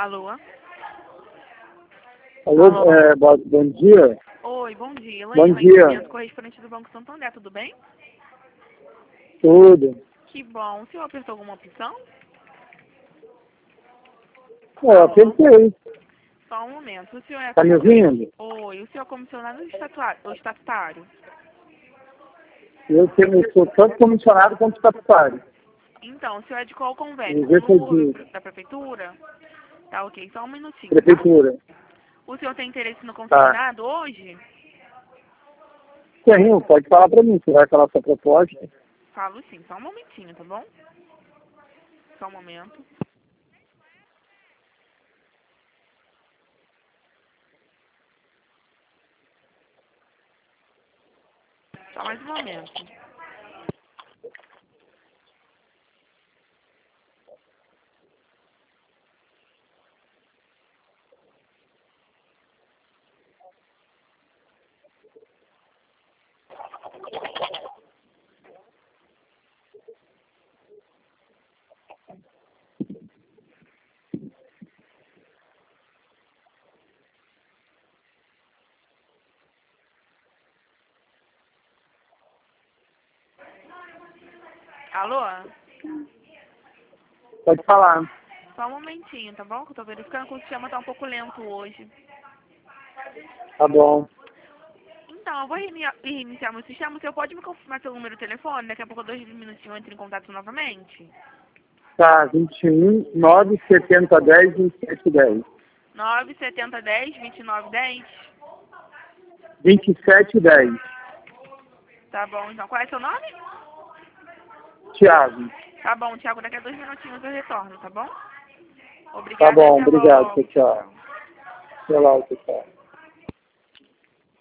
Alô? Alô, Alô? bom dia. Oi, bom dia. Bom Elaine, dia. correspondente do Banco Santander, tudo bem? Tudo. Que bom. O senhor apertou alguma opção? Eu apertei. Só um momento. O senhor é... Tá me ouvindo? Oi, o senhor é comissionado ou estatutário? Eu sou tanto comissionado quanto estatutário. Então, o senhor é de qual convênio? Me Com vê o sozinho. da prefeitura? Tá, ok. Só um minutinho, tá? Prefeitura. O senhor tem interesse no Tá. consignado hoje? Tenho, pode falar pra mim. Você vai falar sua proposta? Falo sim. Só um momentinho, tá bom? Só um momento. Só mais um momento. Alô? Pode falar. Só um momentinho, tá bom? Que eu tô verificando que o sistema tá um pouco lento hoje. Tá bom. Então, eu vou reiniciar meu sistema. O senhor pode me confirmar seu número de telefone? Daqui a pouco, 2 minutinhos, eu entro em contato novamente. Tá, 21 970 10 27 10. 97010-2910. 27 10. Tá bom, então. Qual é seu nome? Thiago. Tá bom, Thiago. Daqui a 2 minutinhos eu retorno, tá bom? Tá Obrigada e bom, até obrigado. logo. Tchau, Tchau. tchau. Até logo, tchau.